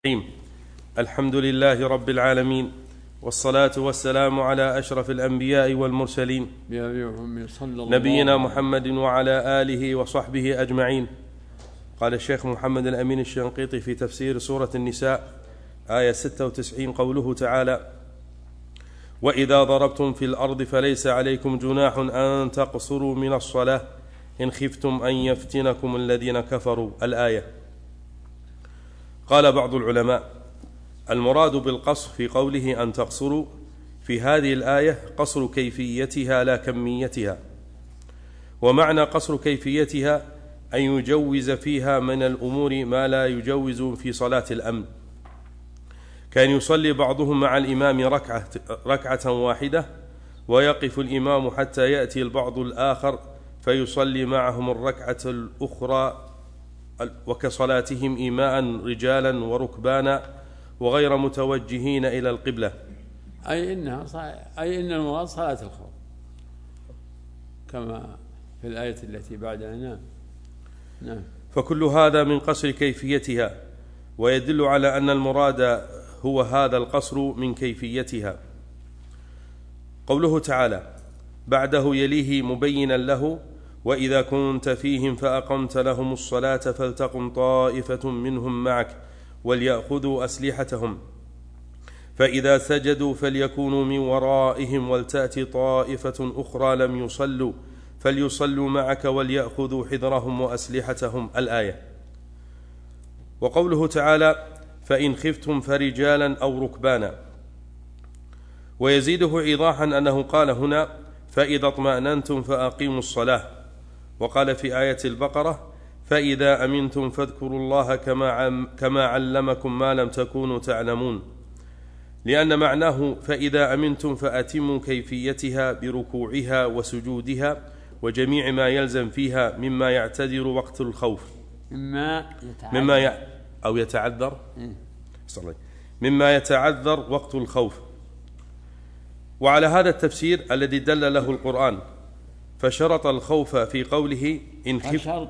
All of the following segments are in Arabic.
الحمد لله رب العالمين، والصلاة والسلام على أشرف الأنبياء والمرسلين نبينا محمد وعلى آله وصحبه أجمعين. قال الشيخ محمد الأمين الشنقيطي في تفسير سورة النساء آية 96 قوله تعالى: وإذا ضربتم في الأرض فليس عليكم جناح أن تقصروا من الصلاة إن خفتم أن يفتنكم الذين كفروا. الآية. قال بعض العلماء: المراد بالقصر في قوله أن تقصروا في هذه الآية قصر كيفيتها لا كميتها، ومعنى قصر كيفيتها أن يجوز فيها من الأمور ما لا يجوز في صلاة الأمن. كان يصلي بعضهم مع الإمام ركعة واحدة، ويقف الإمام حتى يأتي البعض الآخر فيصلي معهم الركعة الأخرى، وكصلاتهم إيماء رجالا وركبانا وغير متوجهين إلى القبلة. أي إن المراد صلاة الخوف كما في الآية التي بعدها. نعم. فكل هذا من قصر كيفيتها، ويدل على أن المراد هو هذا القصر من كيفيتها. قوله تعالى بعده يليه مبينا له: وإذا كنت فيهم فأقمت لهم الصلاة فلتقم طائفة منهم معك وليأخذوا أسلحتهم فإذا سجدوا فليكونوا من ورائهم ولتأتي طائفة أخرى لم يصلوا فليصلوا معك وليأخذوا حذرهم وأسلحتهم. الآية. وقوله تعالى: فإن خفتم فرجالا أو ركبانا. ويزيده إيضاحا أنه قال هنا: فإذا اطمأننتم فأقيموا الصلاة، وقال في آية البقرة: فإذا أمنتم فاذكروا الله كما علمكم ما لم تكونوا تعلمون، لأن معناه فإذا أمنتم فأتموا كيفيتها بركوعها وسجودها وجميع ما يلزم فيها مما يعتذر وقت الخوف، مما يتعذر وقت الخوف. وعلى هذا التفسير الذي دل له القرآن، فشرط الخوف في قوله إن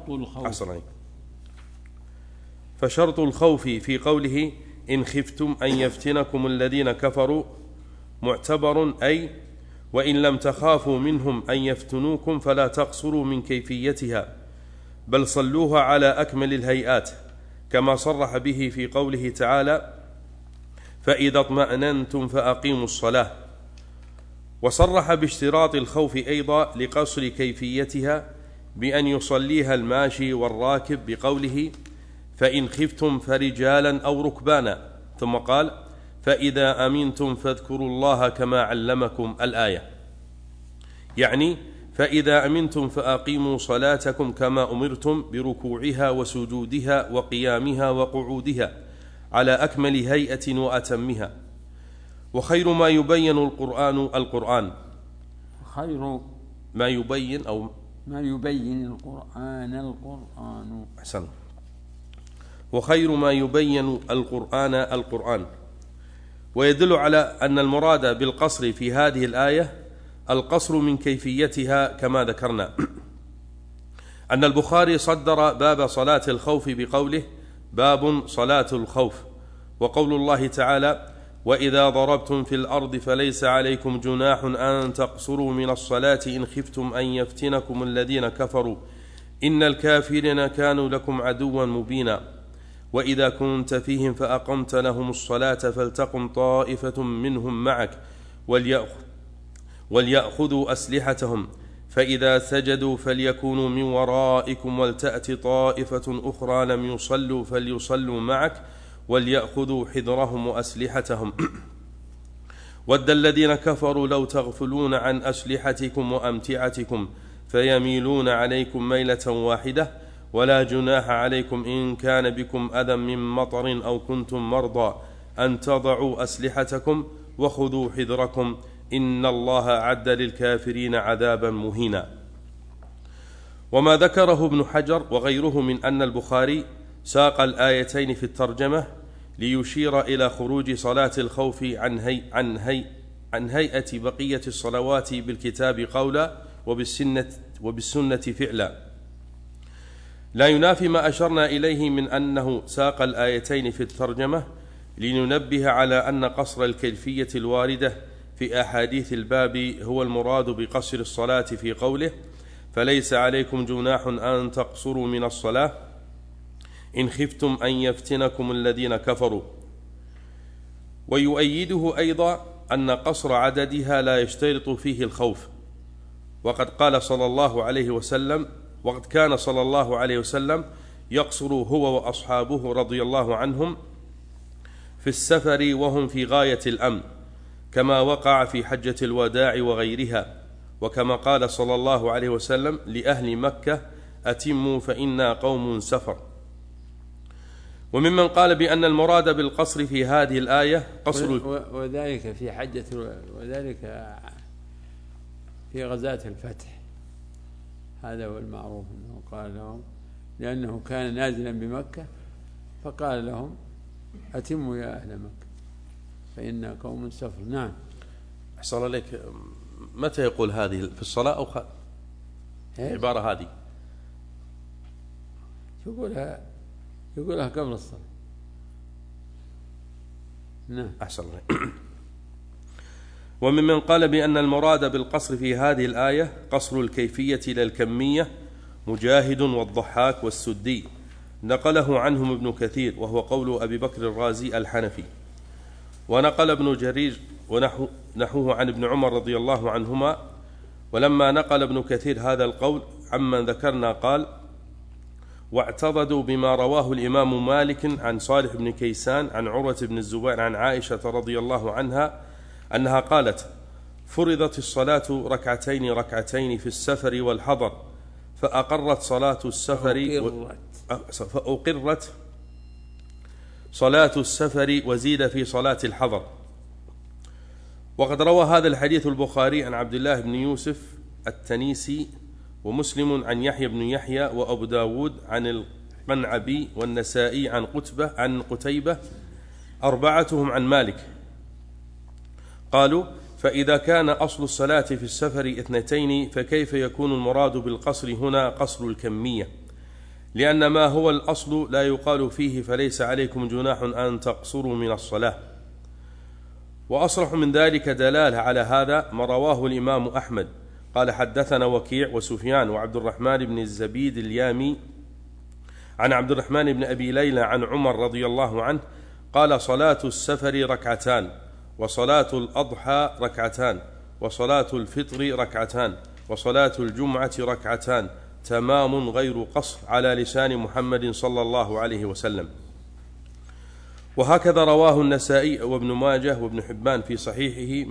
فشرط الخوف في قوله إن خفتم أن يفتنكم الذين كفروا معتبر، أي وإن لم تخافوا منهم أن يفتنوكم فلا تقصروا من كيفيتها، بل صلوها على أكمل الهيئات، كما صرح به في قوله تعالى: فإذا اطمأننتم فأقيموا الصلاة. وصرح باشتراط الخوف أيضا لقصر كيفيتها بأن يصليها الماشي والراكب بقوله: فإن خفتم فرجالا أو ركبانا، ثم قال: فإذا أمنتم فاذكروا الله كما علمكم. الآية. يعني فإذا أمنتم فأقيموا صلاتكم كما أمرتم بركوعها وسجودها وقيامها وقعودها على أكمل هيئة وأتمها. وخير ما يبين القرآن خير ما يبين أو ما يبين القرآن أحسن. وخير ما يبين القرآن. ويدل على أن المراد بالقصر في هذه الآية القصر من كيفيتها، كما ذكرنا أن البخاري صدر باب صلاة الخوف بقوله: باب صلاة الخوف. وقول الله تعالى: وإذا ضربتم في الأرض فليس عليكم جناح أن تقصروا من الصلاة إن خفتم أن يفتنكم الذين كفروا إن الكافرين كانوا لكم عدوا مبينا. وإذا كنت فيهم فأقمت لهم الصلاة فلتقم طائفة منهم معك وليأخذوا أسلحتهم فإذا سجدوا فليكونوا من ورائكم ولتأتي طائفة أخرى لم يصلوا فليصلوا معك وليأخذوا حذرهم وأسلحتهم. ود الذين كفروا لو تغفلون عن أسلحتكم وأمتعتكم فيميلون عليكم ميلة واحدة ولا جناح عليكم إن كان بكم أذى من مطر أو كنتم مرضى أن تضعوا أسلحتكم وخذوا حذركم إن الله أعد للكافرين عذابا مهينا. وما ذكره ابن حجر وغيره من أن البخاري ساق الآيتين في الترجمة ليشير إلى خروج صلاة الخوف عن هيئة بقية الصلوات بالكتاب قولا وبالسنة فعلا، لا ينافي ما أشرنا إليه من أنه ساق الآيتين في الترجمة لننبه على أن قصر الكيفية الواردة في أحاديث الباب هو المراد بقصر الصلاة في قوله فليس عليكم جناح أن تقصروا من الصلاة إن خفتم أن يفتنكم الذين كفروا. ويؤيده أيضا أن قصر عددها لا يشترط فيه الخوف، وقد كان صلى الله عليه وسلم يقصر هو وأصحابه رضي الله عنهم في السفر وهم في غاية الأمن، كما وقع في حجة الوداع وغيرها، وكما قال صلى الله عليه وسلم لأهل مكة أتموا فإنا قوم سفر. وممن قال بأن المراد بالقصر في هذه الآية قصر وذلك في حجة وذلك في غزاة الفتح، هذا هو المعروف أنه قال لهم لأنه كان نازلا بمكة فقال لهم أتموا يا أهل مكة فإنا قوم سفر. نعم. أحسن عليك. متى يقول هذه في الصلاة أو العبارة هذه يقولها قبل الصلاة. نعم. أحسن عليك. وممن قال بأن المراد بالقصر في هذه الآية قصر الكيفية لا الكمية مجاهد والضحاك والسدي، نقله عنهم ابن كثير وهو قول أبي بكر الرازي الحنفي. ونقل ابن جرير ونحوه عن ابن عمر رضي الله عنهما. ولما نقل ابن كثير هذا القول عمن ذكرنا قال واعتضدوا بما رواه الإمام مالك عن صالح بن كيسان عن عروة بن الزبير عن عائشة رضي الله عنها أنها قالت فرضت الصلاة ركعتين في السفر والحضر فأقرت صلاة السفر وزيد في صلاة الحضر. وقد روى هذا الحديث البخاري عن عبد الله بن يوسف التنيسي ومسلم عن يحيى بن يحيى وأبو داود عن القنعبي والنسائي عن قتيبة أربعتهم عن مالك قالوا فإذا كان أصل الصلاة في السفر 2 فكيف يكون المراد بالقصر هنا قصر الكمية، لأن ما هو الأصل لا يقال فيه فليس عليكم جناح أن تقصروا من الصلاة. وأصرح من ذلك دلالة على هذا ما رواه الإمام أحمد قال حدثنا وكيع وسفيان وعبد الرحمن بن الزبيد اليامي عن عبد الرحمن بن أبي ليلى عن عمر رضي الله عنه قال صلاة السفر ركعتان وصلاة الأضحى ركعتان وصلاة الفطر ركعتان وصلاة الجمعة ركعتان تمام غير قصر على لسان محمد صلى الله عليه وسلم. وهكذا رواه النسائي وابن ماجه وابن حبان في صحيحه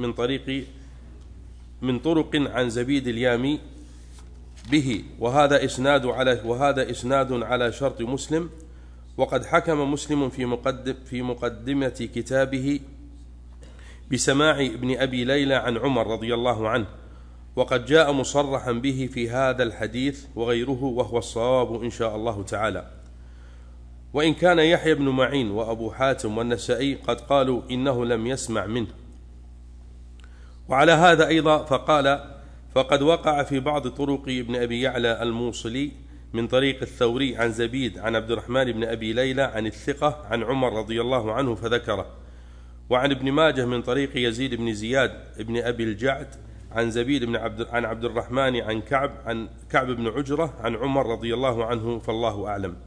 من طرق عن زبيد اليامي به، وهذا إسناد على شرط مسلم. وقد حكم مسلم في مقدمة كتابه بسماع ابن أبي ليلى عن عمر رضي الله عنه، وقد جاء مصرحا به في هذا الحديث وغيره، وهو الصواب إن شاء الله تعالى. وإن كان يحيى بن معين وأبو حاتم والنسائي قد قالوا إنه لم يسمع منه. وعلى هذا أيضا فقد وقع في بعض طرق ابن أبي يعلى الموصلي من طريق الثوري عن زبيد عن عبد الرحمن بن أبي ليلى عن الثقة عن عمر رضي الله عنه فذكره، وعن ابن ماجه من طريق يزيد بن زياد بن أبي الجعد عن زبيد عن عبد الرحمن عن كعب بن عجرة عن عمر رضي الله عنه، فالله أعلم.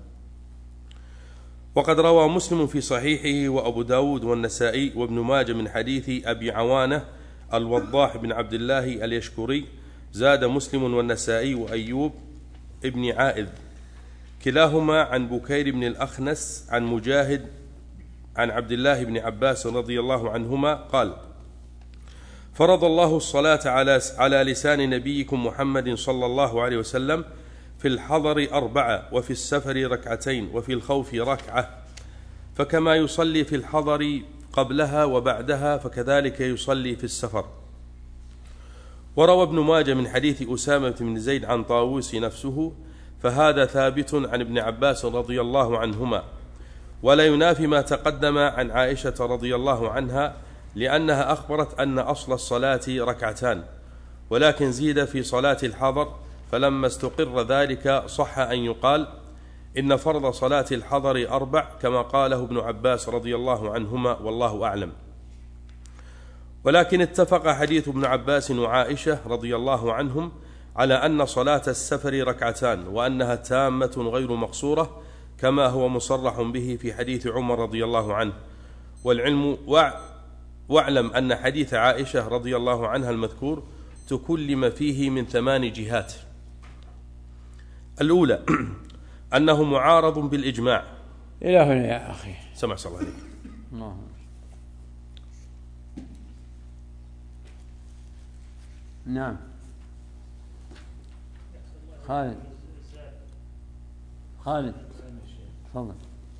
وقد روى مسلم في صحيحه وأبو داود والنسائي وابن ماجه من حديث أبي عوانة الوضاح بن عبد الله اليشكري زاد مسلم والنسائي وأيوب ابن عائذ كلاهما عن بكير بن الأخنس عن مجاهد عن عبد الله بن عباس رضي الله عنهما قال فرض الله الصلاة على لسان نبيكم محمد صلى الله عليه وسلم في الحضر 4 وفي السفر 2 وفي الخوف 1، فكما يصلي في الحضر قبلها وبعدها فكذلك يصلي في السفر. وروى ابن ماجه من حديث أسامة بن زيد عن طاووس نفسه، فهذا ثابت عن ابن عباس رضي الله عنهما، ولا ينافي ما تقدم عن عائشة رضي الله عنها، لأنها أخبرت أن أصل الصلاة 2 ولكن زيد في صلاة الحضر، فلما استقر ذلك صح أن يقال إن فرض صلاة الحضر 4 كما قاله ابن عباس رضي الله عنهما والله أعلم. ولكن اتفق حديث ابن عباس وعائشة رضي الله عنهم على أن صلاة السفر 2 ركعتان وأنها تامة غير مقصورة كما هو مصرح به في حديث عمر رضي الله عنه. والعلم واعلم أن حديث عائشة رضي الله عنها المذكور تكلم فيه من 8 جهات. الأولى أنه معارض بالإجماع. إلى هنا يا أخي. سمع صلى الله عليك. الله. نعم خالد تفضل.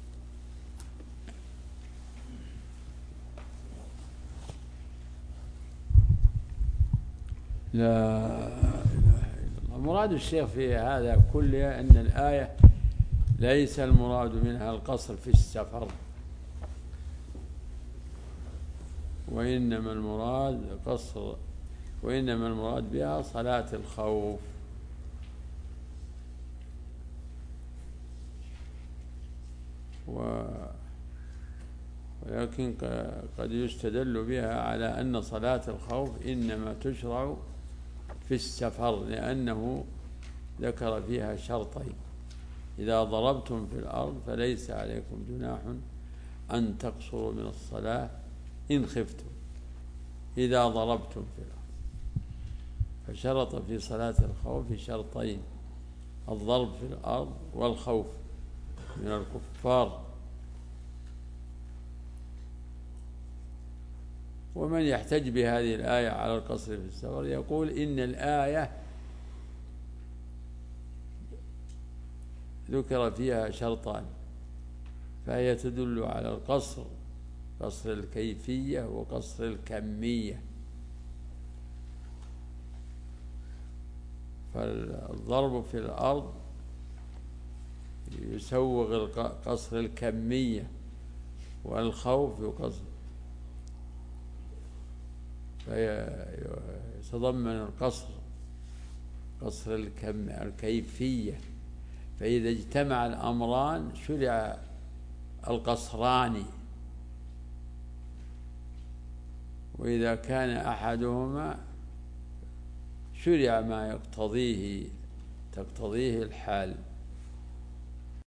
لا إله إلا الله. مراد الشيخ في هذا كله أن الآية ليس المراد منها القصر في السفر، وإنما المراد بها صلاة الخوف. ولكن قد يستدل بها على أن صلاة الخوف إنما تشرع في السفر، لأنه ذكر فيها شرطين: إذا ضربتم في الأرض فليس عليكم جناح أن تقصروا من الصلاة إن خفتم. إذا ضربتم في الأرض، فشرط في صلاة الخوف شرطين: الضرب في الأرض والخوف من الكفار. ومن يحتج بهذه الآية على القصر في السفر يقول إن الآية ذكر فيها شرطان، فهي تدل على القصر، قصر الكيفية وقصر الكمية. فالضرب في الأرض يسوغ قصر الكمية، والخوف يقصر، فيتضمن القصر قصر الكيفية. فإذا اجتمع الأمران شرع القصران، وإذا كان أحدهما شرع ما تقتضيه الحال.